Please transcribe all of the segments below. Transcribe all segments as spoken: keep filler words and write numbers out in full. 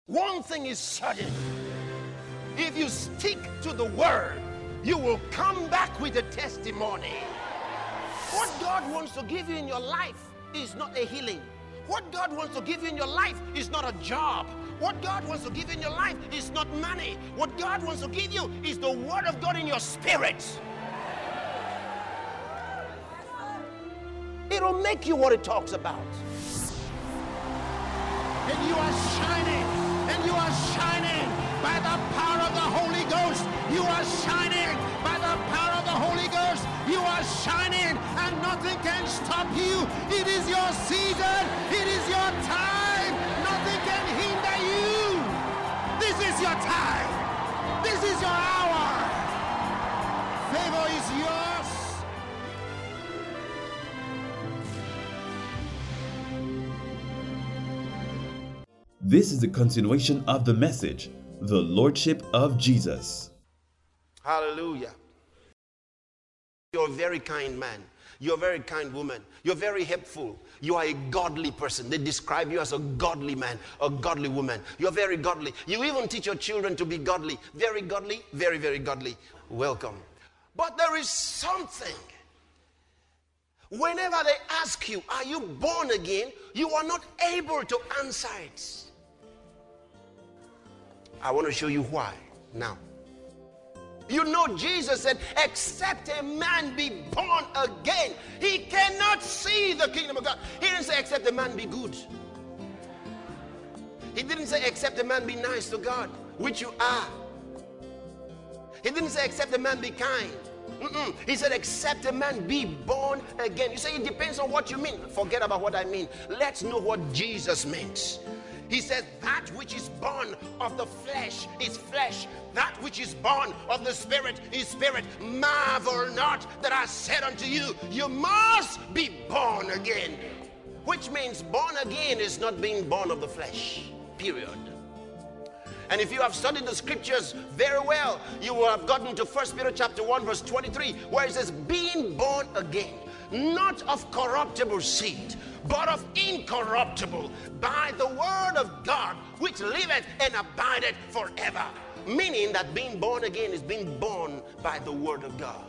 One thing is certain. If you stick to the word, you will come back with a testimony. What God wants to give you in your life is not a healing. What God wants to give you in your life is not a job. What God wants to give you in your life is not money. What God wants to give you is the word of God in your spirit. It'll make you what it talks about. And you are shining, and you are shining by the power of the Holy Ghost. You are shining by the power of the Holy Ghost. You are shining, and nothing can stop you. It is your season. It is your time. Nothing can hinder you. This is your time. This is your hour. Favor is yours. This is the continuation of the message, the Lordship of Jesus. Hallelujah. You're a very kind man. You're a very kind woman. You're very helpful. You are a godly person. They describe you as a godly man, a godly woman. You're very godly. You even teach your children to be godly. Very godly, very, very godly. Welcome. But there is something. Whenever they ask you, are you born again? You are not able to answer it. I want to show you why now. You know, Jesus said, except a man be born again, he cannot see the kingdom of God. He didn't say, except a man be good. He didn't say, except a man be nice to God, which you are. He didn't say, except a man be kind. Mm-mm. He said, except a man be born again. You say, it depends on what you mean. Forget about what I mean. Let's know what Jesus meant. He says, that which is born of the flesh is flesh. That which is born of the spirit is spirit. Marvel not that I said unto you, you must be born again. Which means born again is not being born of the flesh, period. And if you have studied the scriptures very well, you will have gotten to First Peter chapter one verse twenty-three, where it says, being born again, not of corruptible seed, but of incorruptible, by the word of God, which liveth and abideth forever. Meaning that being born again is being born by the word of God.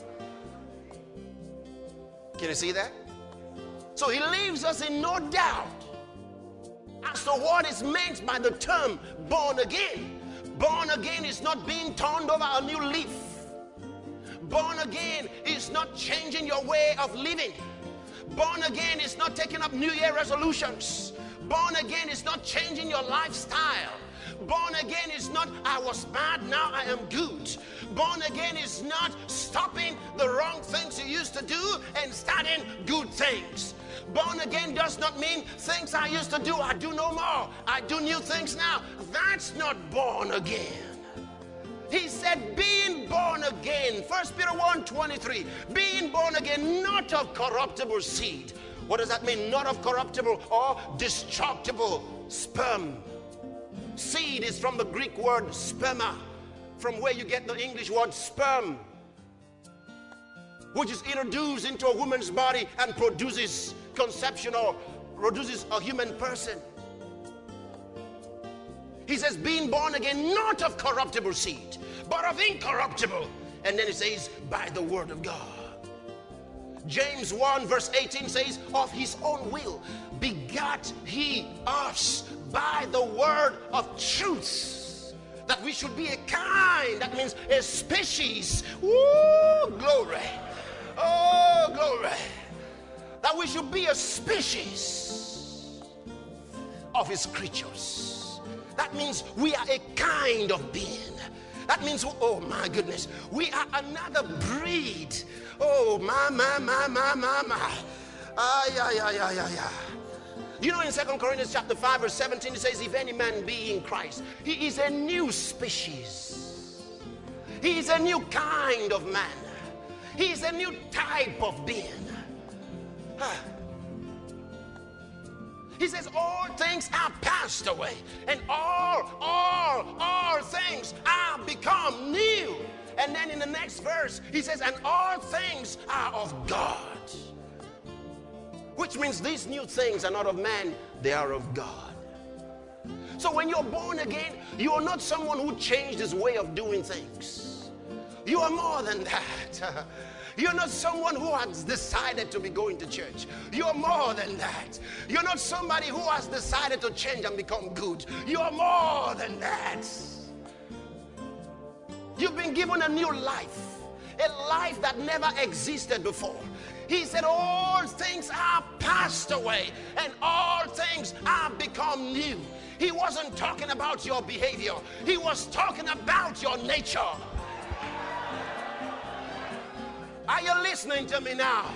Can you see that? So he leaves us in no doubt as to what is meant by the term born again. Born again is not being turned over a new leaf. Born again is not changing your way of living. Born again is not taking up New Year resolutions. Born again is not changing your lifestyle. Born again is not, I was bad, now I am good. Born again is not stopping the wrong things you used to do and starting good things. Born again does not mean things I used to do, I do no more. I do new things now. That's not born again. He said, being born again, First Peter one twenty-three, being born again, not of corruptible seed. What does that mean? Not of corruptible or destructible sperm. Seed is from the Greek word sperma, from where you get the English word sperm, which is introduced into a woman's body and produces conception or produces a human person. He says, being born again, not of corruptible seed, but of incorruptible. And then he says, by the word of God. James one verse eighteen says, of his own will begat he us by the word of truth, that we should be a kind, that means a species. Woo, glory. Oh, glory. That we should be a species of his creatures. That means we are a kind of being. That means, oh my goodness, we are another breed. Oh, my, my, my, my, my, my. Ah, yeah, yeah, yeah, yeah, yeah. You know, in Second Corinthians chapter five, verse seventeen, it says, if any man be in Christ, he is a new species. He is a new kind of man. He is a new type of being. Huh. He says, all things are passed away, and all, all, all things are become new. And then in the next verse, he says, and all things are of God. Which means these new things are not of man, they are of God. So when you're born again, you are not someone who changed his way of doing things. You are more than that. You're not someone who has decided to be going to church. You're more than that. You're not somebody who has decided to change and become good. You're more than that. You've been given a new life, a life that never existed before. He said all things are passed away and all things are become new. He wasn't talking about your behavior. He was talking about your nature. Are you listening to me now?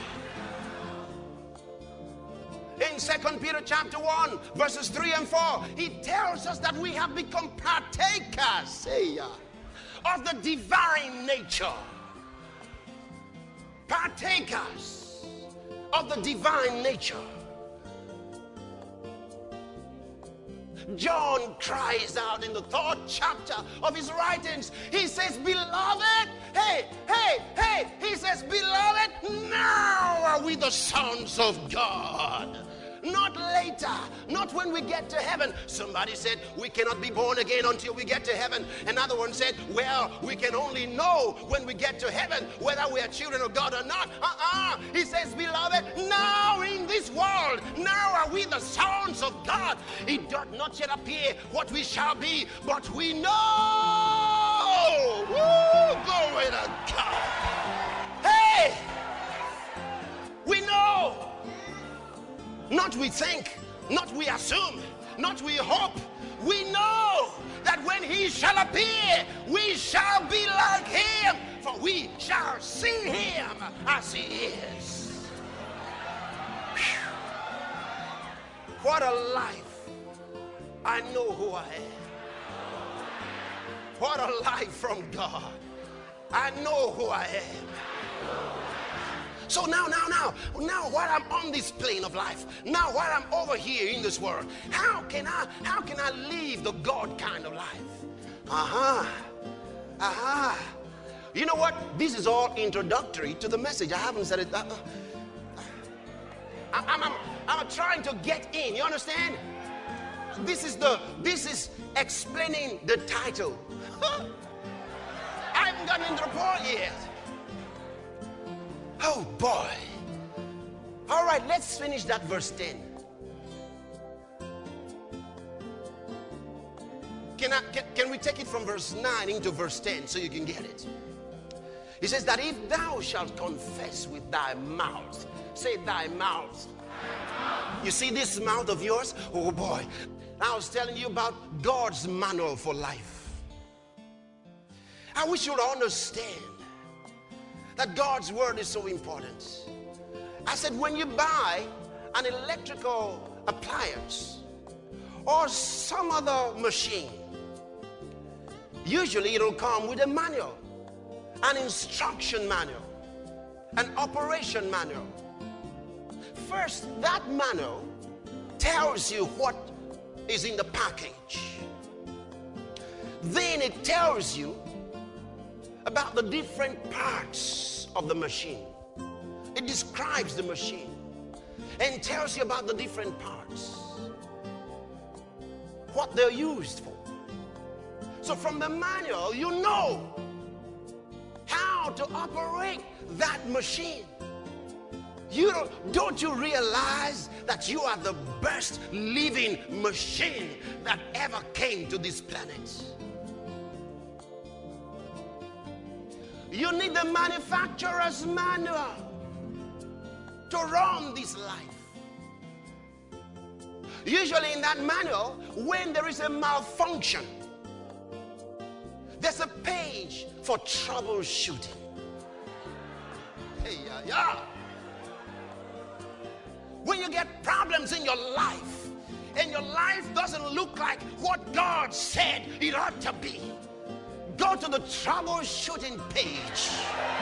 In Second Peter chapter one, verses three and four, he tells us that we have become partakers, say, of the divine nature. Partakers of the divine nature. John cries out in the third chapter of his writings. He says, beloved, hey, hey, hey, he says, beloved, now are we the sons of God. Not later, not when we get to heaven. Somebody said we cannot be born again until we get to heaven. Another one said, well, we can only know when we get to heaven whether we are children of God or not. Uh-uh. He says, beloved, now in this world, now are we the sons of God. It doth not yet appear what we shall be, but we know. Woo, glory to God. Hey, we know. Not we think, not we assume, not we hope. We know that when he shall appear, we shall be like him, for we shall see him as he is. Whew. What a life. I know who I am. What a life from God. I know who I am. So now, now, now, now while I'm on this plane of life, now while I'm over here in this world, how can I, how can I live the God kind of life? Uh-huh, uh-huh. You know what? This is all introductory to the message. I haven't said it. Uh, I, I'm, I'm, I'm trying to get in, you understand? This is the, this is explaining the title. I haven't gotten into the part yet. Oh boy. All right, let's finish that verse ten. Can, I, can, can we take it from verse nine into verse ten so you can get it? He says that if thou shalt confess with thy mouth, say thy mouth. You see this mouth of yours? Oh boy. I was telling you about God's manual for life. I wish you would understand that God's word is so important. I said when you buy an electrical appliance or some other machine, usually it'll come with a manual, an instruction manual, an operation manual. First, that manual tells you what is in the package. Then it tells you about the different parts of the machine. It describes the machine and tells you about the different parts, what they're used for. So from the manual, you know how to operate that machine. You don't, don't you realize that you are the best living machine that ever came to this planet? You need the manufacturer's manual to run this life. Usually in that manual, when there is a malfunction, there's a page for troubleshooting. Hey, yeah, yeah. When you get problems in your life and your life doesn't look like what God said it ought to be, go to the troubleshooting page.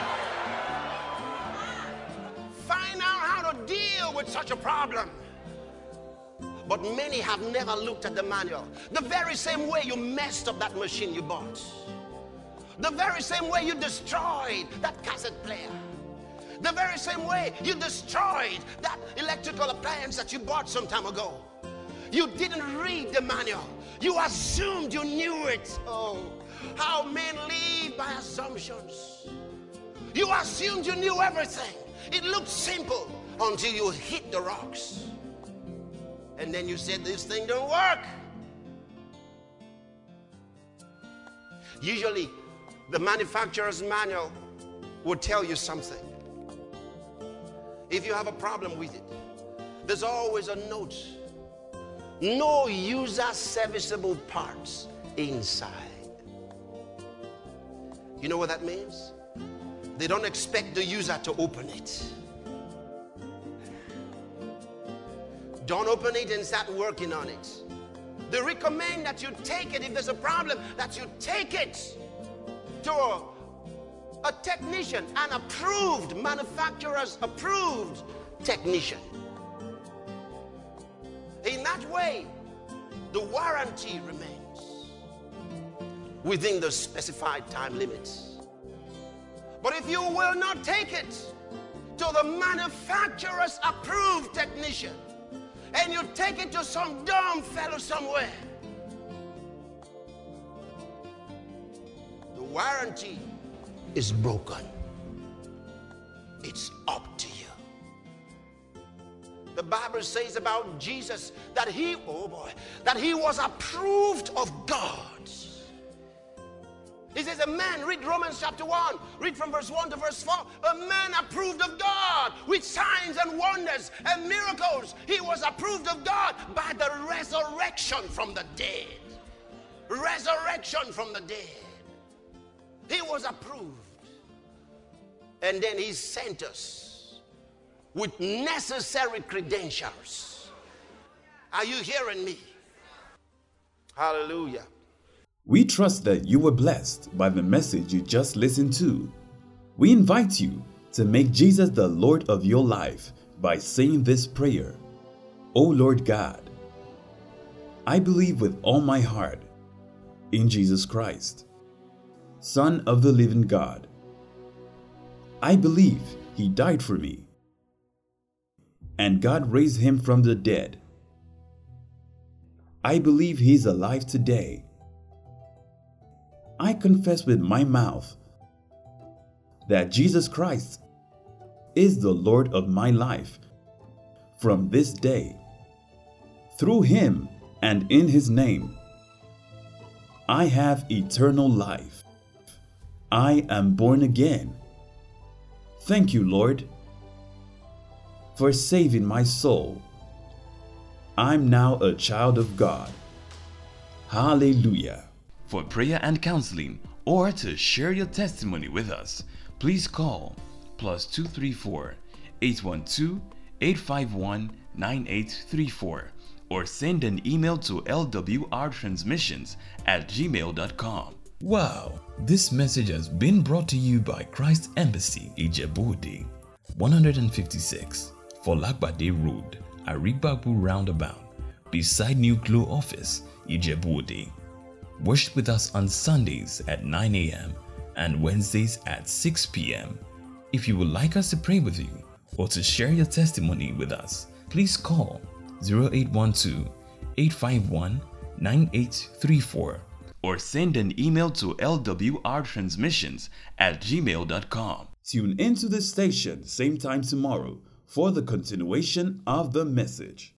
Find out how to deal with such a problem. But many have never looked at the manual. The very same way you messed up that machine you bought. The very same way you destroyed that cassette player. The very same way you destroyed that electrical appliance that you bought some time ago. You didn't read the manual. You assumed you knew it. Oh, how men live by assumptions. You assumed you knew everything. It looked simple until you hit the rocks. And then you said, this thing don't work. Usually, the manufacturer's manual will tell you something. If you have a problem with it, there's always a note. No user serviceable parts inside. You know what that means? They don't expect the user to open it. Don't open it and start working on it. They recommend that you take it, if there's a problem, that you take it to a, a technician, an approved, manufacturer's approved technician. In that way, the warranty remains within the specified time limits. But if you will not take it to the manufacturer's approved technician, and you take it to some dumb fellow somewhere, the warranty is broken. It's up to you. The Bible says about Jesus that he, oh boy, that he was approved of God. He says a man, read Romans chapter one, read from verse one to verse four, a man approved of God with signs and wonders and miracles. He was approved of God by the resurrection from the dead. Resurrection from the dead. He was approved. And then he sent us with necessary credentials. Are you hearing me? Hallelujah. We trust that you were blessed by the message you just listened to. We invite you to make Jesus the Lord of your life by saying this prayer. O Lord God, I believe with all my heart in Jesus Christ, Son of the living God. I believe he died for me, and God raised him from the dead. I believe he is alive today. I confess with my mouth that Jesus Christ is the Lord of my life from this day. Through him and in his name, I have eternal life. I am born again. Thank you, Lord, for saving my soul. I'm now a child of God. Hallelujah. For prayer and counseling, or to share your testimony with us, please call plus two three four, eight one two, eight five one, nine eight three four or send an email to l w r transmissions at gmail dot com. Wow, this message has been brought to you by Christ Embassy, Ijebu-Ode, one fifty-six, Folagbade Road, Arigbabu Roundabout, beside New Glow Office, Ijebu-Ode. Worship with us on Sundays at nine a m and Wednesdays at six p m If you would like us to pray with you or to share your testimony with us, please call zero eight one two, eight five one, nine eight three four or send an email to l w r transmissions at gmail dot com. Tune into this station same time tomorrow for the continuation of the message.